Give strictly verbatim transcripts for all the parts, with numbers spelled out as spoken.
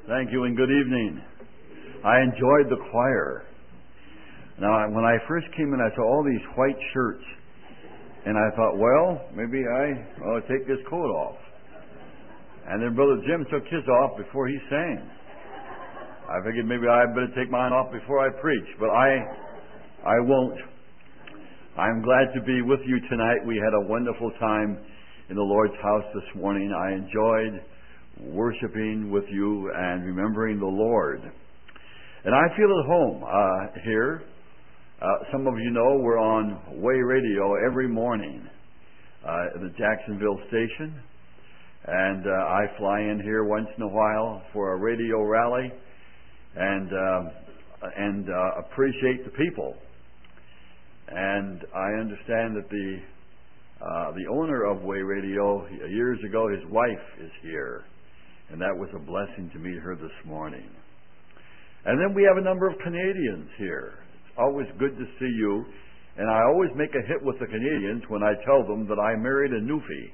Thank you and good evening. I enjoyed the choir. Now, when I first came in, I saw all these white shirts, and I thought, well, maybe I ought to take this coat off. And then Brother Jim took his off before he sang. I figured maybe I better take mine off before I preach, but I, I won't. I'm glad to be with you tonight. We had a wonderful time in the Lord's house this morning. I enjoyed worshiping with you and remembering the Lord. And I feel at home uh, here. Uh, some of you know we're on Way Radio every morning uh, at the Jacksonville station. And uh, I fly in here once in a while for a radio rally and uh, and uh, appreciate the people. And I understand that the uh, the owner of Way Radio, years ago, his wife is here. And that was a blessing to meet her this morning. And then we have a number of Canadians here. It's always good to see you. And I always make a hit with the Canadians when I tell them that I married a Newfie.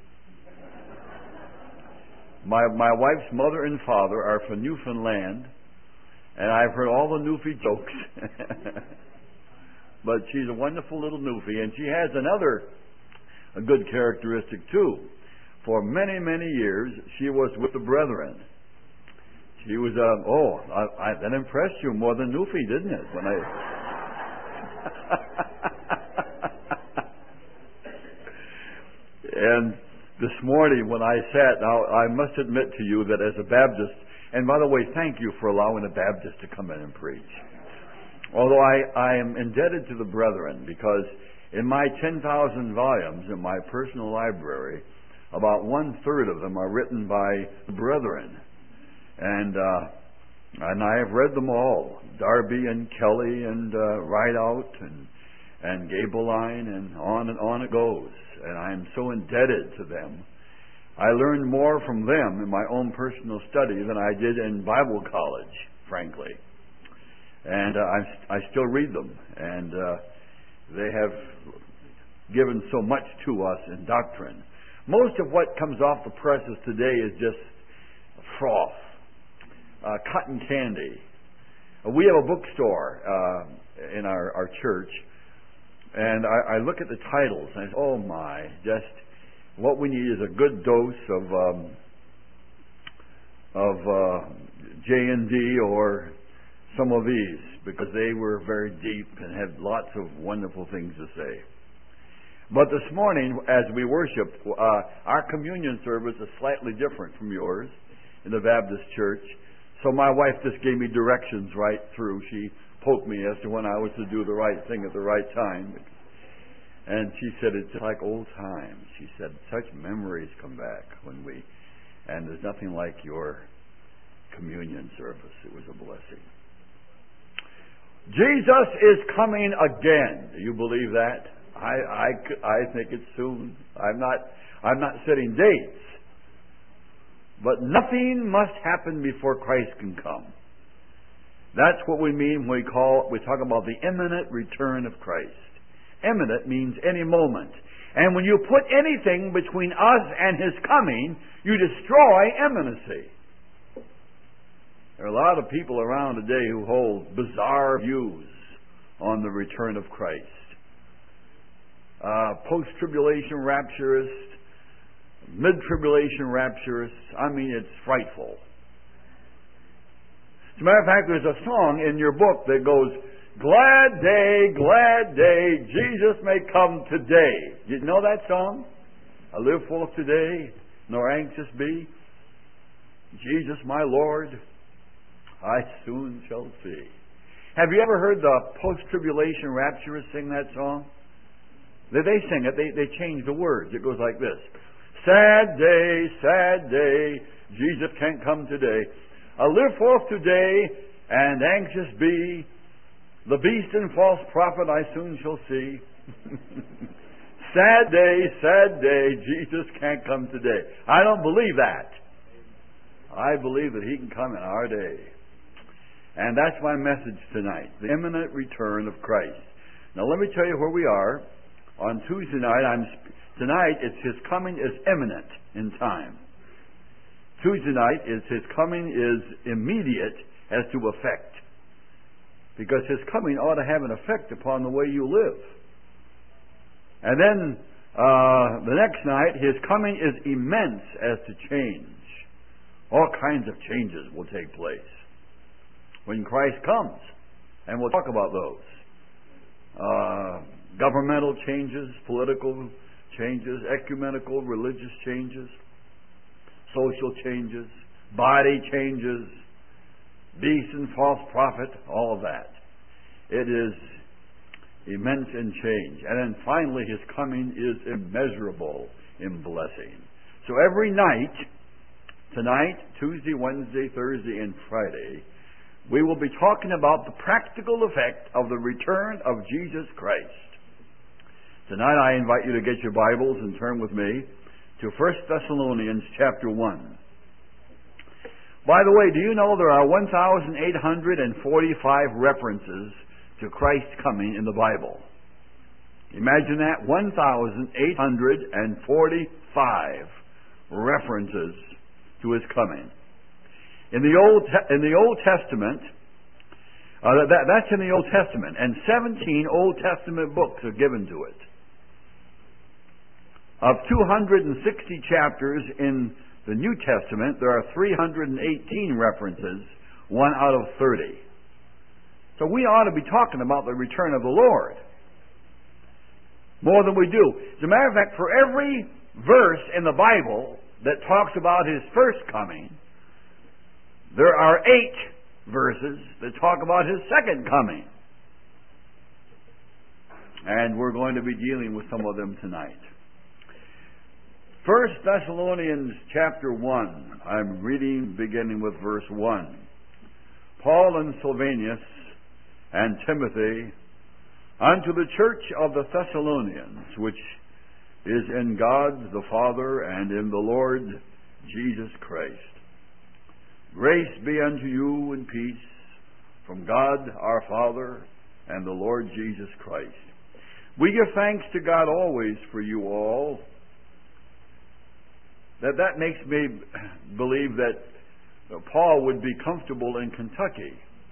My my wife's mother and father are from Newfoundland, and I've heard all the Newfie jokes. But she's a wonderful little Newfie, and she has another a good characteristic too. For many, many years, she was with the Brethren. She was, uh, oh, I, I, that impressed you more than Newfie, didn't it? When I and this morning when I sat, now I must admit to you that as a Baptist, and by the way, thank you for allowing a Baptist to come in and preach. Although I, I am indebted to the Brethren, because in my ten thousand volumes in my personal library, about one-third of them are written by the Brethren. And uh, and I have read them all. Darby and Kelly and uh, Rideout and, and Gabeline, and on and on it goes. And I am so indebted to them. I learned more from them in my own personal study than I did in Bible college, frankly. And uh, I, I still read them. And uh, they have given so much to us in doctrine. Most of what comes off the presses today is just froth, uh, cotton candy. Uh, we have a bookstore uh, in our, our church, and I, I look at the titles, and I say, oh my, just what we need is a good dose of um, of uh, J and D or some of these, because they were very deep and had lots of wonderful things to say. But this morning, as we worshiped, uh, our communion service is slightly different from yours in the Baptist church. So my wife just gave me directions right through. She poked me as to when I was to do the right thing at the right time. And she said, it's like old times. She said, such memories come back when we, and there's nothing like your communion service. It was a blessing. Jesus is coming again. Do you believe that? I, I, I think it's soon. I'm not, I'm not setting dates. But nothing must happen before Christ can come. That's what we mean when we call, we talk about the imminent return of Christ. Imminent means any moment. And when you put anything between us and His coming, you destroy imminency. There are a lot of people around today who hold bizarre views on the return of Christ. Uh, post-tribulation rapturists, mid-tribulation rapturists. I mean, it's frightful. As a matter of fact, there's a song in your book that goes, glad day, glad day, Jesus may come today. You know that song? I live forth today, nor anxious be. Jesus, my Lord, I soon shall see. Have you ever heard the post-tribulation rapturists sing that song? They, they sing it, they, they change the words. It goes like this. Sad day, sad day, Jesus can't come today. I live forth today, and anxious be. The beast and false prophet I soon shall see. Sad day, sad day, Jesus can't come today. I don't believe that. I believe that He can come in our day. And that's my message tonight, the imminent return of Christ. Now let me tell you where we are. On Tuesday night, I'm tonight it's His coming is imminent in time. Tuesday night is His coming is immediate as to effect. Because His coming ought to have an effect upon the way you live. And then uh, the next night, His coming is immense as to change. All kinds of changes will take place when Christ comes. And we'll talk about those. Uh, governmental changes, political changes, ecumenical, religious changes, social changes, body changes, beast and false prophet, all of that. It is immense in change. And then finally, His coming is immeasurable in blessing. So every night, tonight, Tuesday, Wednesday, Thursday, and Friday, we will be talking about the practical effect of the return of Jesus Christ. Tonight I invite you to get your Bibles and turn with me to First Thessalonians chapter one. By the way, do you know there are one thousand eight hundred forty-five references to Christ's coming in the Bible? Imagine that, one thousand eight hundred forty-five references to His coming. In the Old in the Old Testament, uh, that, that's in the Old Testament, and seventeen Old Testament books are given to it. Of two hundred sixty chapters in the New Testament, there are three hundred eighteen references, one out of thirty. So we ought to be talking about the return of the Lord more than we do. As a matter of fact, for every verse in the Bible that talks about His first coming, there are eight verses that talk about His second coming. And we're going to be dealing with some of them tonight. First Thessalonians chapter one. I'm reading beginning with verse one. Paul and Silvanus and Timothy, unto the church of the Thessalonians, which is in God the Father and in the Lord Jesus Christ. Grace be unto you and peace from God our Father and the Lord Jesus Christ. We give thanks to God always for you all. That that makes me believe that Paul would be comfortable in Kentucky.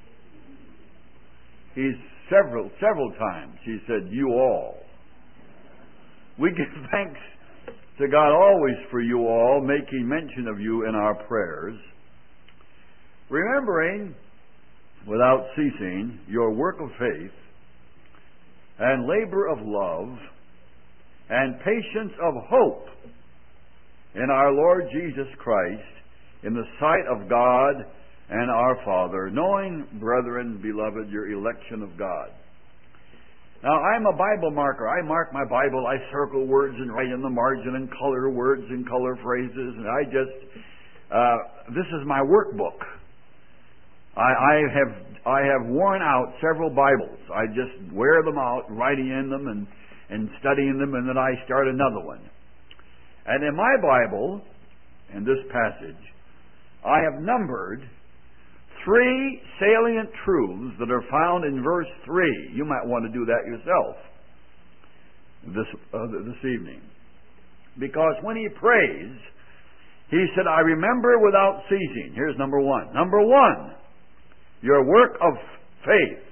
He's several, several times he said, you all. We give thanks to God always for you all, making mention of you in our prayers, remembering without ceasing your work of faith and labor of love and patience of hope in our Lord Jesus Christ in the sight of God and our Father, knowing, brethren, beloved, your election of God. Now, I'm a Bible marker. I mark my Bible. I circle words and write in the margin and color words and color phrases. And I just, uh, this is my workbook. I, I have I have worn out several Bibles. I just wear them out, writing in them and, and studying them, and then I start another one. And in my Bible, in this passage, I have numbered three salient truths that are found in verse three. You might want to do that yourself this, uh, this evening. Because when he prays, he said, I remember without ceasing. Here's number one. Number one, your work of faith.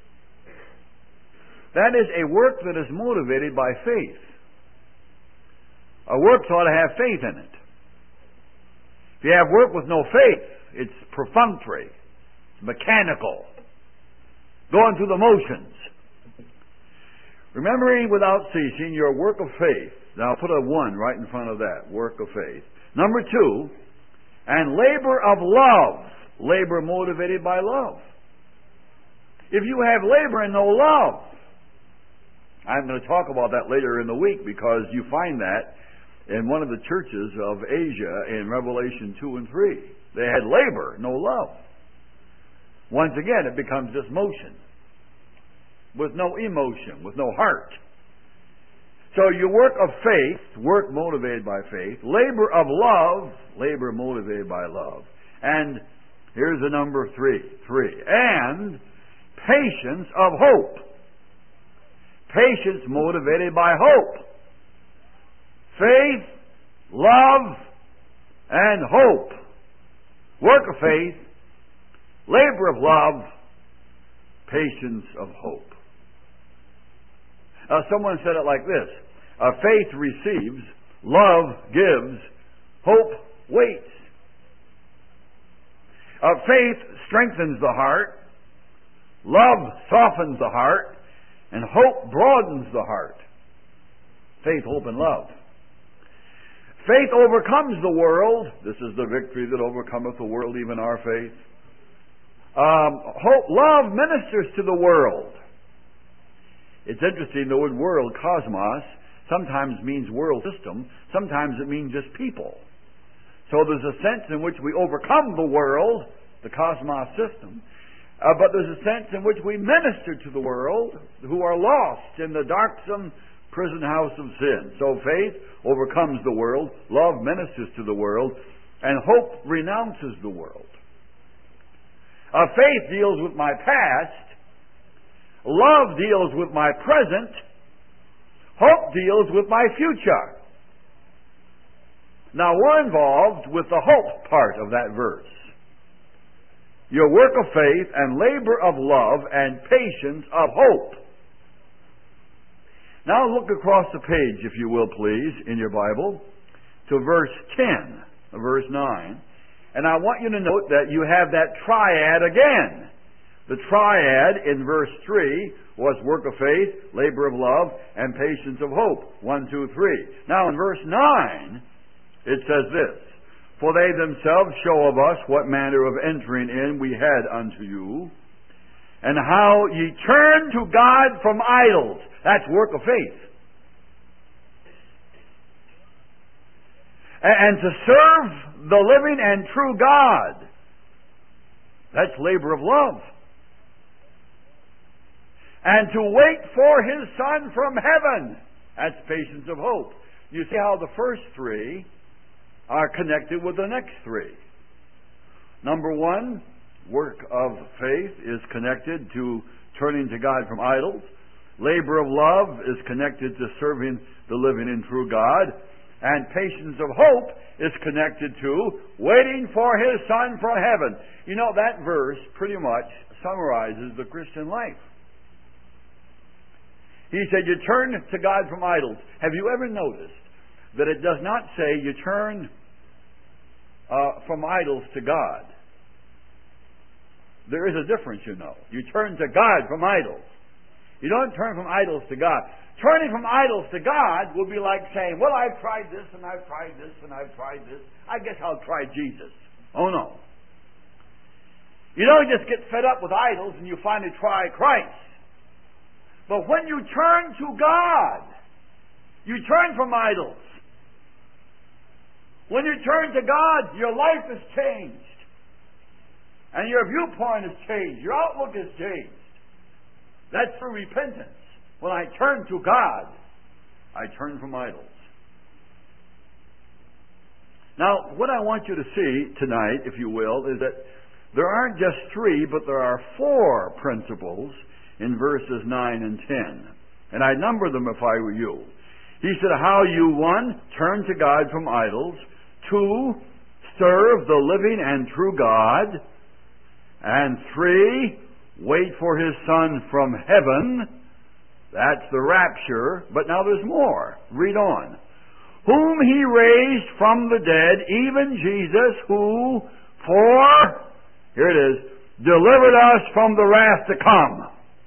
That is a work that is motivated by faith. A work ought to have faith in it. If you have work with no faith, it's perfunctory, it's mechanical, going through the motions. Remembering without ceasing your work of faith. Now put a one right in front of that, work of faith. Number two, and labor of love. Labor motivated by love. If you have labor and no love, I'm going to talk about that later in the week, because you find that in one of the churches of Asia in Revelation two and three. They had labor, no love. Once again, it becomes just motion, with no emotion, with no heart. So your work of faith, work motivated by faith, labor of love, labor motivated by love. And here's the number three, three. And patience of hope. Patience motivated by hope. Faith, love, and hope. work of faith, labor of love, patience of hope. Uh, someone said it like this: uh, faith receives, love gives, hope waits. Uh, faith strengthens the heart, love softens the heart, and hope broadens the heart. Faith, hope, and love. Faith overcomes the world. This is the victory that overcometh the world, even our faith. Um, hope, love ministers to the world. It's interesting, the word world, cosmos, sometimes means world system, sometimes it means just people. So there's a sense in which we overcome the world, the cosmos system, uh, but there's a sense in which we minister to the world who are lost in the darksome prison house of sin. So faith overcomes the world, love ministers to the world, and hope renounces the world. Uh, faith deals with my past, love deals with my present, hope deals with my future. Now we're involved with the hope part of that verse. Your work of faith and labor of love and patience of hope. Now look across the page, if you will please, in your Bible, to verse ten, verse nine. And I want you to note that you have that triad again. The triad in verse three was work of faith, labor of love, and patience of hope. One, two, three. Now in verse nine, it says this: For they themselves show of us what manner of entering in we had unto you, and how ye turned to God from idols. That's work of faith. And to serve the living and true God. That's labor of love. And to wait for His Son from heaven. That's patience of hope. You see how the first three are connected with the next three. Number one, work of faith is connected to turning to God from idols. Labor of love is connected to serving the living and true God. And patience of hope is connected to waiting for His Son from heaven. You know, that verse pretty much summarizes the Christian life. He said, you turn to God from idols. Have you ever noticed that it does not say you turn uh, from idols to God? There is a difference, you know. You turn to God from idols. You don't turn from idols to God. Turning from idols to God would be like saying, well, I've tried this, and I've tried this, and I've tried this. I guess I'll try Jesus. Oh, no. You don't just get fed up with idols and you finally try Christ. But when you turn to God, you turn from idols. When you turn to God, your life is changed. And your viewpoint is changed. Your outlook is changed. That's through repentance. When I turn to God, I turn from idols. Now, what I want you to see tonight, if you will, is that there aren't just three, but there are four principles in verses nine and ten. And I number them if I were you. He said, how you, one, turn to God from idols. Two, serve the living and true God. And three, wait for His Son from heaven. That's the rapture. But now there's more. Read on. Whom He raised from the dead, even Jesus, who for, here it is, delivered us from the wrath to come.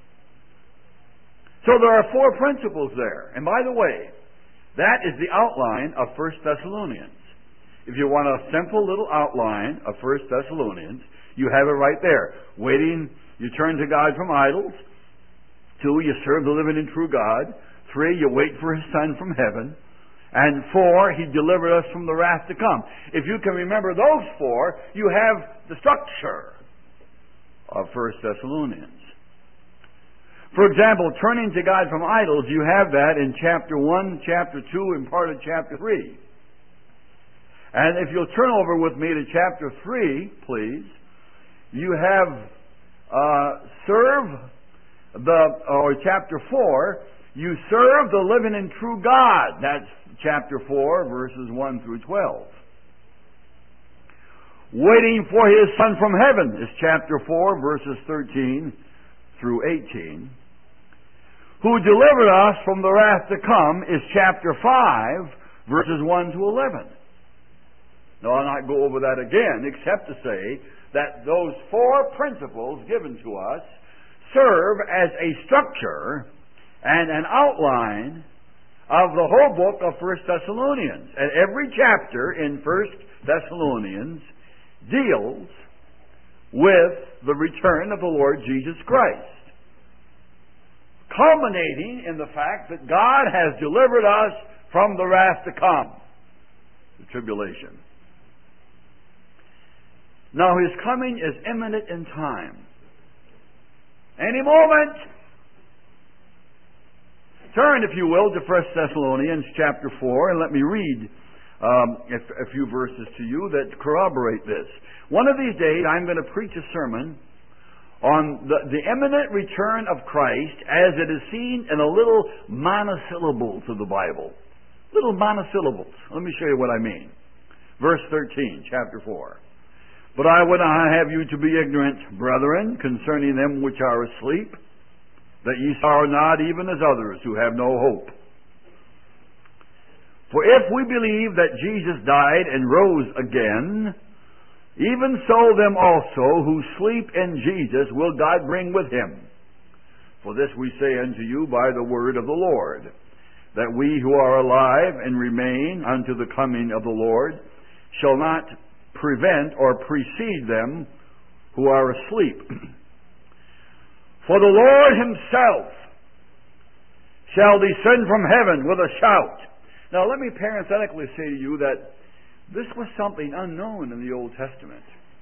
So there are four principles there. And by the way, that is the outline of First Thessalonians. If you want a simple little outline of First Thessalonians, you have it right there. Waiting, you turn to God from idols. Two, you serve the living and true God. Three, you wait for His Son from heaven. And four, He delivered us from the wrath to come. If you can remember those four, you have the structure of First Thessalonians. For example, turning to God from idols, you have that in chapter one, chapter two, and part of chapter three. And if you'll turn over with me to chapter three, please, you have uh, serve the, or chapter four, you serve the living and true God. That's chapter four, verses one through twelve. waiting for His Son from heaven is chapter four, verses thirteen through eighteen. Who delivered us from the wrath to come is chapter five, verses one to eleven. Now, I'll not go over that again, except to say that those four principles given to us serve as a structure and an outline of the whole book of First Thessalonians. And every chapter in First Thessalonians deals with the return of the Lord Jesus Christ, culminating in the fact that God has delivered us from the wrath to come, the tribulation. Now, His coming is imminent in time. Any moment. Turn, if you will, to First Thessalonians chapter four, and let me read um, a, a few verses to you that corroborate this. One of these days, I'm going to preach a sermon on the, the imminent return of Christ as it is seen in a little monosyllables of the Bible. Little monosyllables. Let me show you what I mean. Verse thirteen, chapter four. But I would not have you to be ignorant, brethren, concerning them which are asleep, that ye sorrow not even as others who have no hope. For if we believe that Jesus died and rose again, even so them also who sleep in Jesus will God bring with Him. For this we say unto you by the word of the Lord, that we who are alive and remain unto the coming of the Lord shall not prevent or precede them who are asleep. For the Lord Himself shall descend from heaven with a shout. Now let me parenthetically say to you that this was something unknown in the Old Testament.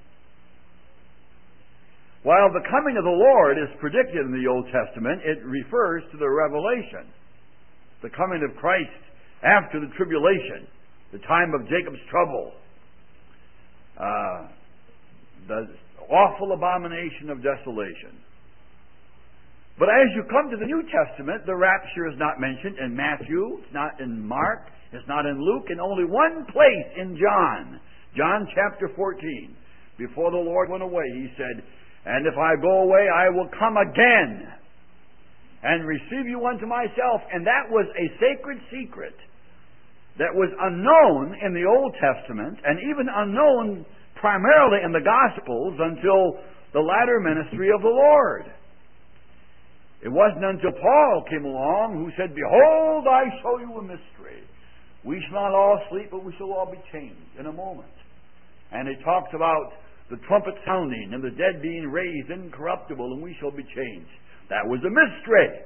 While the coming of the Lord is predicted in the Old Testament, it refers to the revelation, the coming of Christ after the tribulation, the time of Jacob's trouble, Uh, the awful abomination of desolation. But as you come to the New Testament, the rapture is not mentioned in Matthew, it's not in Mark, it's not in Luke, in only one place in John. John chapter fourteen. Before the Lord went away, He said, "And if I go away, I will come again and receive you unto myself." And that was a sacred secret that was unknown in the Old Testament, and even unknown primarily in the Gospels until the latter ministry of the Lord. It wasn't until Paul came along who said, "Behold, I show you a mystery. We shall not all sleep, but we shall all be changed in a moment." And he talks about the trumpet sounding and the dead being raised incorruptible, and we shall be changed. That was a mystery,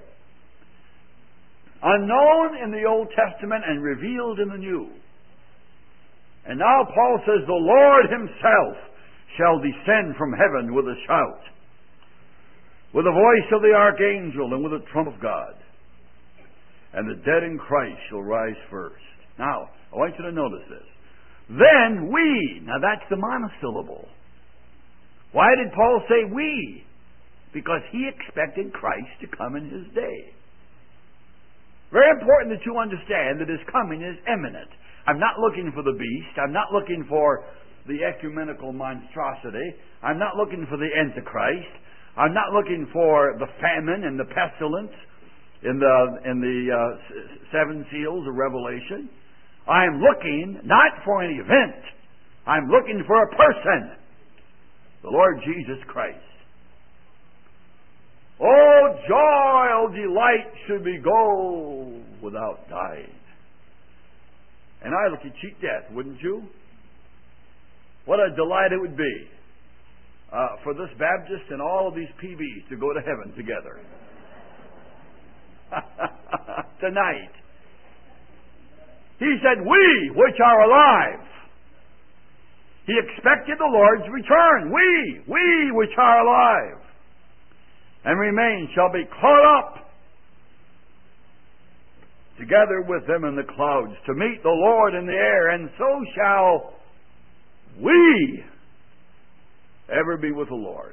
unknown in the Old Testament and revealed in the New. And now Paul says, "The Lord Himself shall descend from heaven with a shout, with the voice of the archangel, and with the trump of God. And the dead in Christ shall rise first." Now, I want you to notice this. Then we, now that's the monosyllable. Why did Paul say we? Because he expected Christ to come in His day. Very important that you understand that His coming is imminent. I'm not looking for the beast. I'm not looking for the ecumenical monstrosity. I'm not looking for the Antichrist. I'm not looking for the famine and the pestilence in the in the uh, seven seals of Revelation. I'm looking not for an event. I'm looking for a person, the Lord Jesus Christ. Oh, joy, oh, delight should we go without dying. And I look at cheat death, wouldn't you? What a delight it would be uh, for this Baptist and all of these P Bs to go to heaven together. Tonight. He said, "We which are alive." He expected the Lord's return. We, we which are alive and remain shall be caught up together with them in the clouds to meet the Lord in the air, and so shall we ever be with the Lord.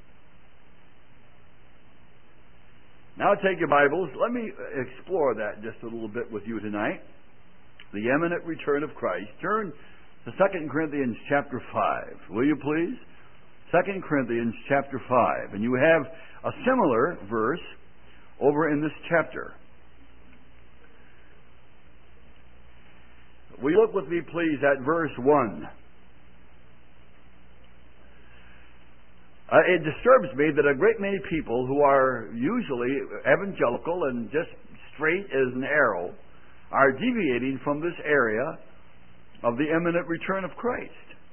Now take your Bibles. Let me explore that just a little bit with you tonight. The imminent return of Christ. Turn to Second Corinthians chapter five. Will you please? Second Corinthians chapter five. And you have a similar verse over in this chapter. Will you look with me, please, at verse one? Uh, it disturbs me that a great many people who are usually evangelical and just straight as an arrow are deviating from this area of the imminent return of Christ.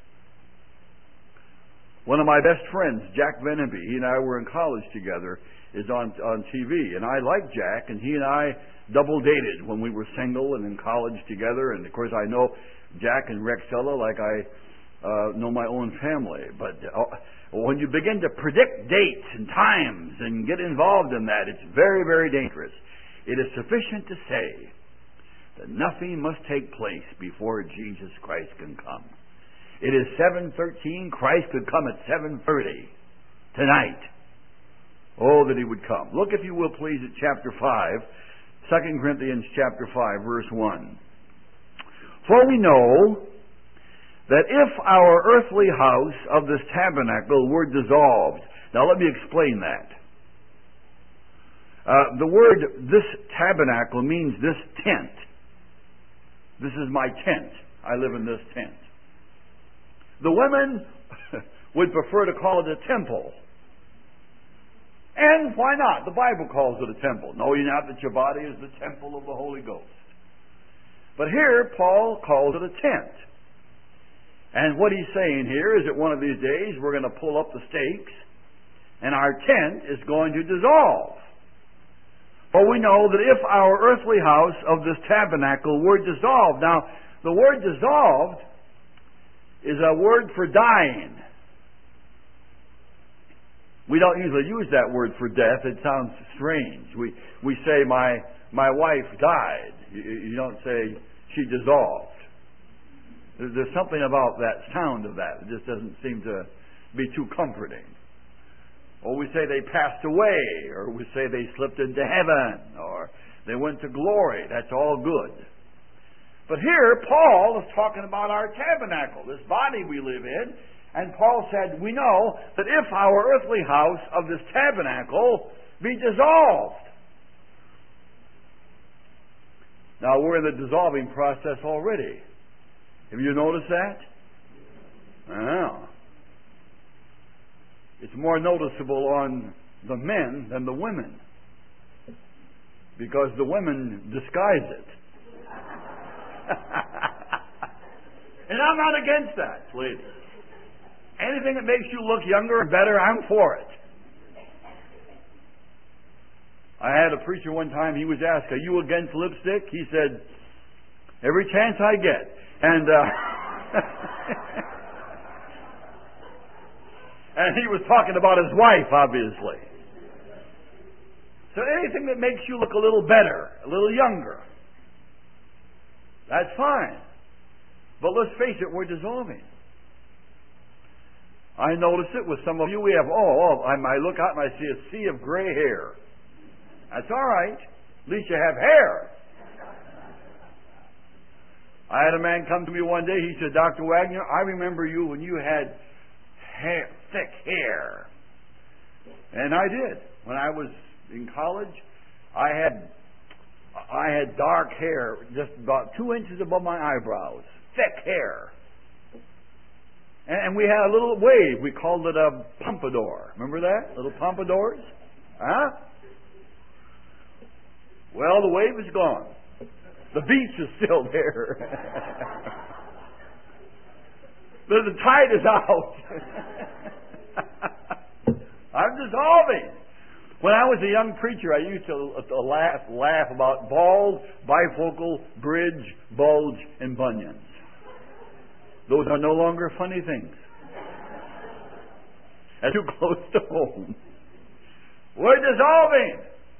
One of my best friends, Jack Veneby, he and I were in college together, is on, on T V. And I like Jack, and he and I double dated when we were single and in college together. And of course I know Jack and Rexella like I uh, know my own family. But uh, when you begin to predict dates and times and get involved in that, it's very, very dangerous. It is sufficient to say that nothing must take place before Jesus Christ can come. It is seven thirteen. Christ could come at seven thirty tonight. Oh, that he would come. Look, if you will, please, at chapter five, Second Corinthians chapter five, verse one. For we know that if our earthly house of this tabernacle were dissolved. Now, let me explain that. Uh, the word this tabernacle means this tent. This is my tent. I live in this tent. The women would prefer to call it a temple. And why not? The Bible calls it a temple. Know ye not that your body is the temple of the Holy Ghost? But here, Paul calls it a tent. And what he's saying here is that one of these days we're going to pull up the stakes and our tent is going to dissolve. For we know that if our earthly house of this tabernacle were dissolved. Now, the word dissolved is a word for dying. We don't usually use that word for death. It sounds strange. We we say my my wife died. You, you don't say she dissolved. There's something about that sound of that. It just doesn't seem to be too comforting. Or we say they passed away, or we say they slipped into heaven, or they went to glory. That's all good. But here, Paul is talking about our tabernacle, this body we live in. And Paul said, we know that if our earthly house of this tabernacle be dissolved. Now, we're in the dissolving process already. Have you noticed that? Well, it's more noticeable on the men than the women. Because the women disguise it. And I'm not against that, ladies. Anything that makes you look younger and better, I'm for it. I had a preacher one time, he was asked, are you against lipstick? He said, every chance I get. And uh, and he was talking about his wife, obviously. So anything that makes you look a little better, a little younger, that's fine. But let's face it, we're dissolving. I notice it with some of you. We have, oh, oh I, I look out and I see a sea of gray hair. That's all right. At least you have hair. I had a man come to me one day. He said, Doctor Wagner, I remember you when you had hair, thick hair. And I did. When I was in college, I had I had dark hair, just about two inches above my eyebrows. Thick hair. And we had a little wave. We called it a pompadour. Remember that? Little pompadours? Huh? Well, the wave is gone. The beach is still there. the, the tide is out. I'm dissolving. When I was a young preacher, I used to, to laugh, laugh about bald, bifocal, bridge, bulge, and bunions. Those are no longer funny things. That's too close to home. We're dissolving.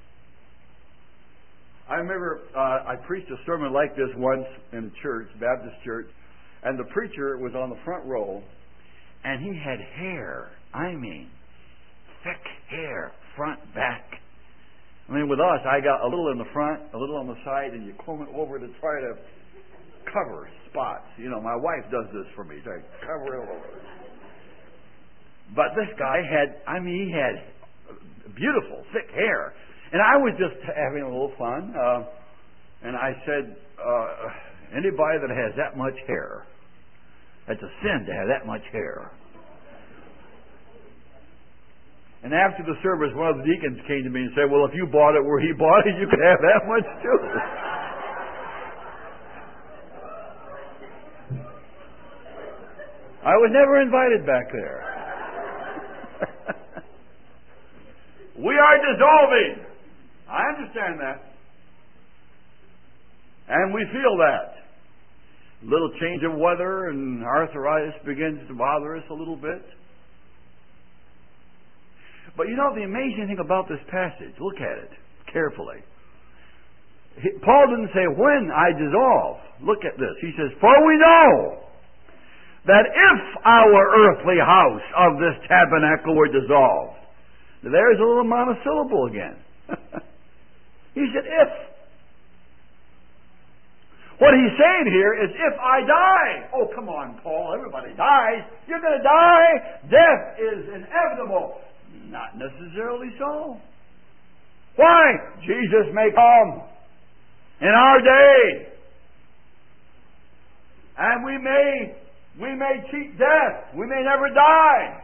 I remember uh, I preached a sermon like this once in a church, Baptist church, and the preacher was on the front row, and he had hair. I mean, thick hair, front, back. I mean, with us, I got a little in the front, a little on the side, and you comb it over to try to cover spots. You know, my wife does this for me. I cover it over. But this guy had, I mean, he had beautiful, thick hair. And I was just having a little fun. Uh, and I said, uh, anybody that has that much hair, it's a sin to have that much hair. And after the service, one of the deacons came to me and said, well, if you bought it where he bought it, you could have that much too. I was never invited back there. We are dissolving. I understand that. And we feel that. A little change of weather and arthritis begins to bother us a little bit. But you know the amazing thing about this passage, look at it carefully. He, Paul didn't say, when I dissolve. Look at this. He says, for we know that if our earthly house of this tabernacle were dissolved. There's a little monosyllable again. He said, if. What he's saying here is, if I die. Oh, come on, Paul. Everybody dies. You're going to die. Death is inevitable. Not necessarily so. Why? Jesus may come in our day. And we may, we may cheat death. We may never die.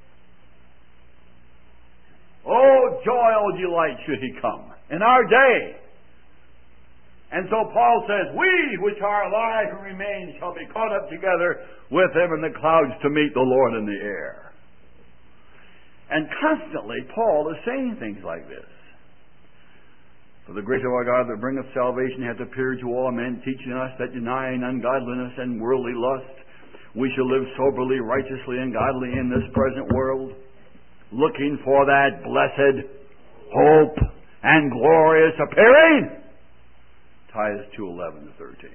Oh, joy, oh, delight should he come in our day. And so Paul says, we which are alive and remain shall be caught up together with him in the clouds to meet the Lord in the air. And constantly, Paul is saying things like this. For the grace of our God that bringeth salvation hath appeared to all men, teaching us that denying ungodliness and worldly lust, we shall live soberly, righteously, and godly in this present world, looking for that blessed hope and glorious appearing. Titus two, eleven to thirteen.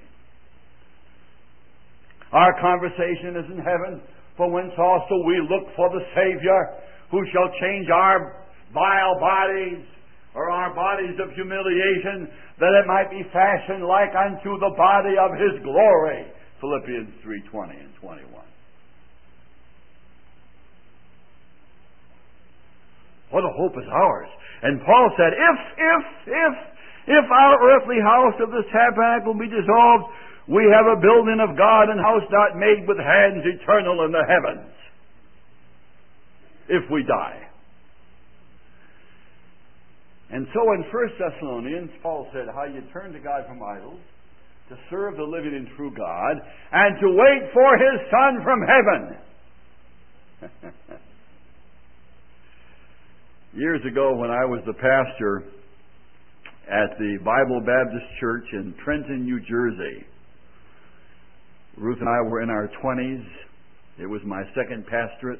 Our conversation is in heaven, for whence also we look for the Savior, who shall change our vile bodies, or our bodies of humiliation, that it might be fashioned like unto the body of his glory. Philippians three, twenty and twenty-one. What a hope is ours. And Paul said, if, if, if, if our earthly house of this tabernacle be dissolved, we have a building of God, and house not made with hands, eternal in the heavens. If we die. And so in First Thessalonians, Paul said how you turn to God from idols, to serve the living and true God, and to wait for his Son from heaven. Years ago, when I was the pastor at the Bible Baptist Church in Trenton, New Jersey, Ruth and I were in our twenties. It was my second pastorate.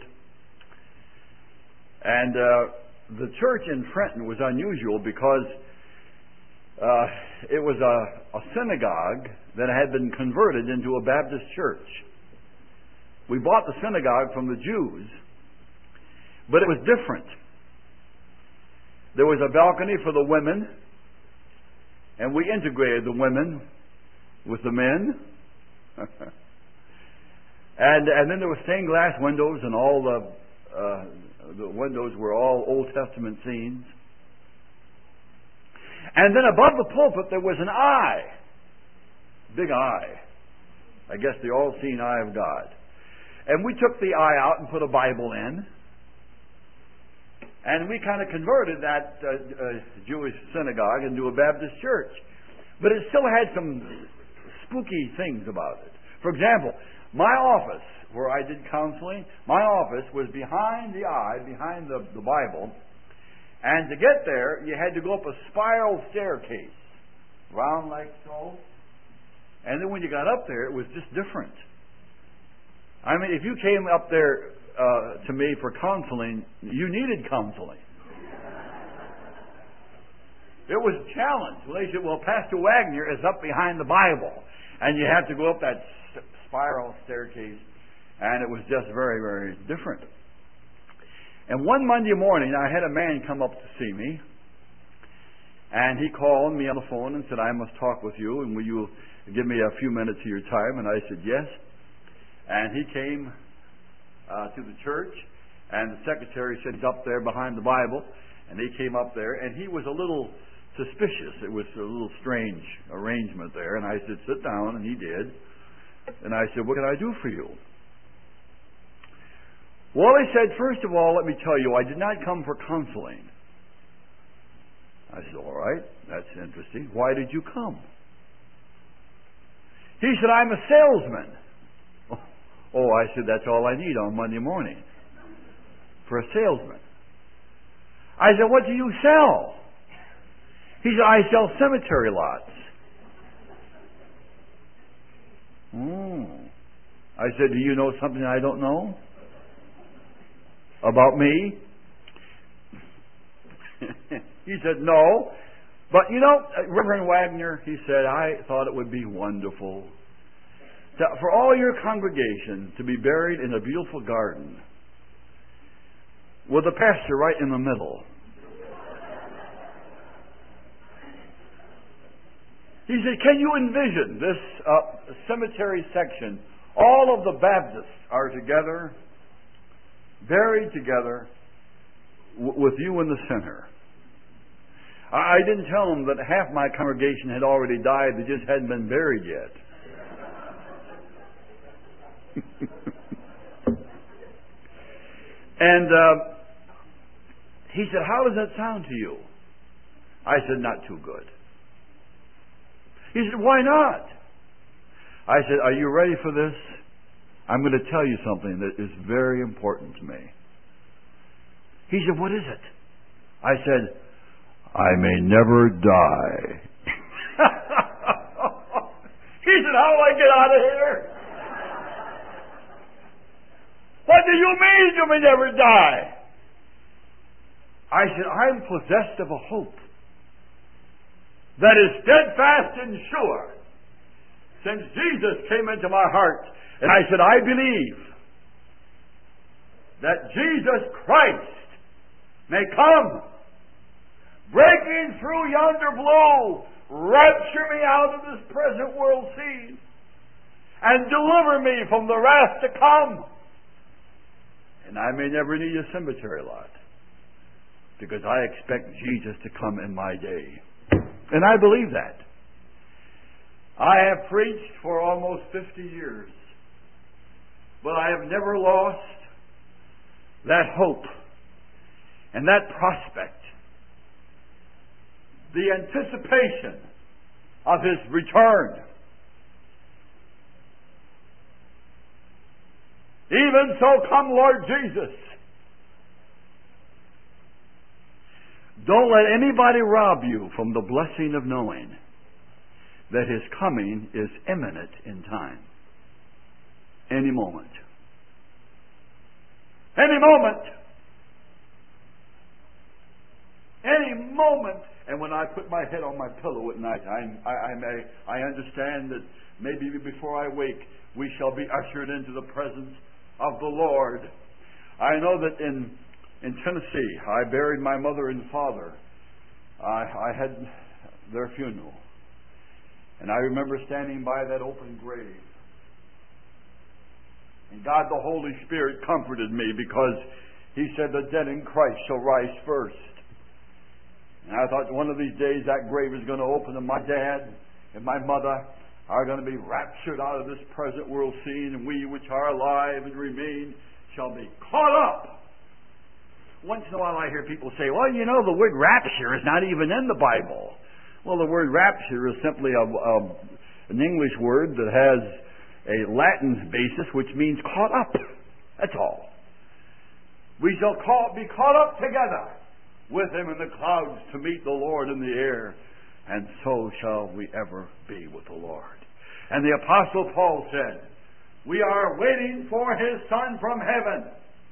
And uh, the church in Trenton was unusual because uh, it was a, a synagogue that had been converted into a Baptist church. We bought the synagogue from the Jews, but it was different. There was a balcony for the women, and we integrated the women with the men. and and then there were stained glass windows, and all the uh, the windows were all Old Testament scenes. And then above the pulpit there was an eye, big eye. I guess the all-seeing eye of God. And we took the eye out and put a Bible in. And we kind of converted that uh, uh, Jewish synagogue into a Baptist church. But it still had some spooky things about it. For example, my office, where I did counseling, my office was behind the eye, behind the, the Bible. And to get there, you had to go up a spiral staircase, round like so. And then when you got up there, it was just different. I mean, if you came up there uh, to me for counseling, you needed counseling. It was a challenge. Well, they said, well, Pastor Wagner is up behind the Bible, and you have to go up that spiral staircase, and it was just very, very different. And one Monday morning, I had a man come up to see me, and he called me on the phone and said, I must talk with you, and will you give me a few minutes of your time? And I said, yes. And he came uh, to the church, and the secretary said, he's up there behind the Bible. And he came up there, and he was a little suspicious. It was a little strange arrangement there. And I said, sit down, and he did. And I said, what can I do for you? Well, he said, first of all, let me tell you, I did not come for counseling. I said, all right, that's interesting. Why did you come? He said, I'm a salesman. Oh, I said, that's all I need on Monday morning for a salesman. I said, what do you sell? He said, I sell cemetery lots. Oh. I said, do you know something I don't know about me? He said, no. But you know, Reverend Wagner, he said, I thought it would be wonderful to, for all your congregation to be buried in a beautiful garden with a pastor right in the middle. He said, can you envision this uh, cemetery section? All of the Baptists are together, buried together, w- with you in the center. I didn't tell them that half my congregation had already died. They just hadn't been buried yet. And uh, he said, how does that sound to you? I said, not too good. He said, why not? I said, are you ready for this? I'm going to tell you something that is very important to me. He said, what is it? I said, I may never die. He said, how do I get out of here? What do you mean you may never die? I said, I'm possessed of a hope that is steadfast and sure since Jesus came into my heart. And I said, I believe that Jesus Christ may come, breaking through yonder blue, rapture me out of this present world scene, and deliver me from the wrath to come. And I may never need a cemetery lot, because I expect Jesus to come in my day. And I believe that. I have preached for almost fifty years, but I have never lost that hope and that prospect, the anticipation of His return. Even so, come Lord Jesus. Don't let anybody rob you from the blessing of knowing that His coming is imminent in time. Any moment. Any moment. Any moment. And when I put my head on my pillow at night, I, I, I, may, I understand that maybe before I wake, we shall be ushered into the presence of the Lord. I know that in in Tennessee, I buried my mother and father. I, I had their funeral. And I remember standing by that open grave. And God the Holy Spirit comforted me, because He said the dead in Christ shall rise first. And I thought one of these days that grave is going to open, and my dad and my mother are going to be raptured out of this present world scene, and we which are alive and remain shall be caught up. Once in a while I hear people say, well, you know, the word rapture is not even in the Bible. Well, the word rapture is simply a, a, an English word that has a Latin basis, which means caught up. That's all. We shall call, be caught up together with Him in the clouds to meet the Lord in the air, and so shall we ever be with the Lord. And the Apostle Paul said, we are waiting for His Son from heaven.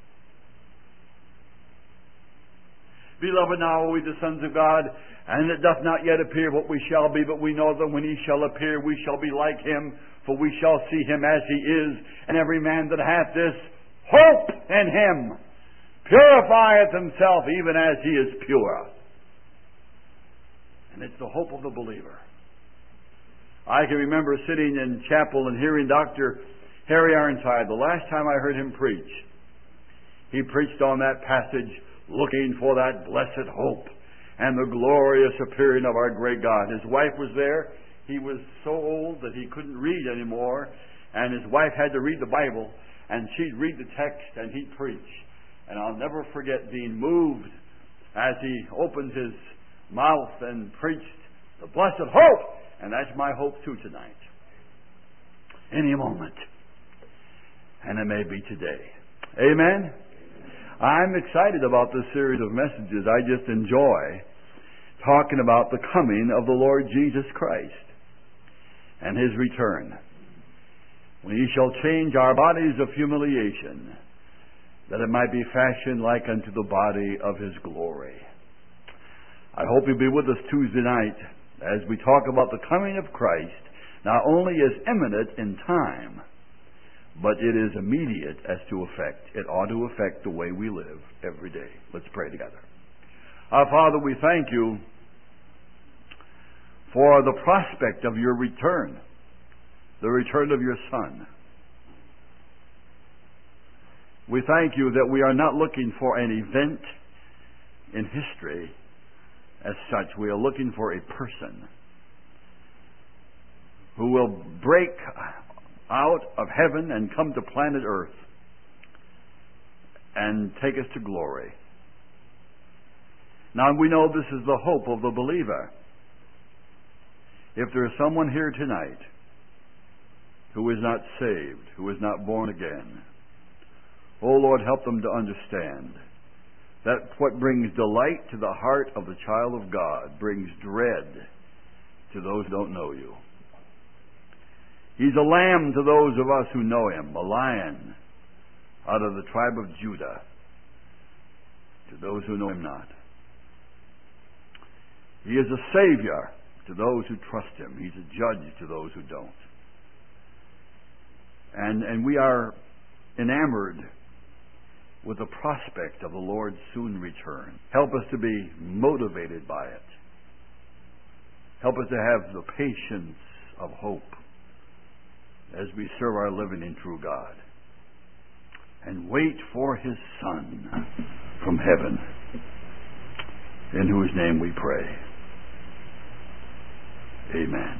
Beloved, now are we the sons of God, and it doth not yet appear what we shall be, but we know that when He shall appear, we shall be like Him, for we shall see Him as He is. And every man that hath this hope in Him purifieth himself even as He is pure. And it's the hope of the believer. I can remember sitting in chapel and hearing Doctor Harry Ironside, the last time I heard him preach. He preached on that passage, looking for that blessed hope and the glorious appearing of our great God. His wife was there. He was so old that he couldn't read anymore, and his wife had to read the Bible, and she'd read the text and he'd preach. And I'll never forget being moved as he opened his mouth and preached the blessed hope. And that's my hope too tonight. Any moment. And it may be today. Amen? I'm excited about this series of messages. I just enjoy talking about the coming of the Lord Jesus Christ and His return, when He shall change our bodies of humiliation, that it might be fashioned like unto the body of His glory. I hope you'll be with us Tuesday night as we talk about the coming of Christ. Not only is imminent in time, but it is immediate as to effect. It ought to affect the way we live every day. Let's pray together. Our Father, we thank you for the prospect of your return, the return of your Son. We thank you that we are not looking for an event in history as such. We are looking for a person who will break out of heaven and come to planet Earth and take us to glory. Now, we know this is the hope of the believer. If there is someone here tonight who is not saved, who is not born again, oh Lord, help them to understand that what brings delight to the heart of the child of God brings dread to those who don't know you. He's a lamb to those of us who know Him, a lion out of the tribe of Judah to those who know Him not. He is a Savior to those who trust Him. He's a judge to those who don't. And, and we are enamored with the prospect of the Lord's soon return. Help us to be motivated by it. Help us to have the patience of hope as we serve our living and true God, and wait for His Son from heaven, in whose name we pray. Amen.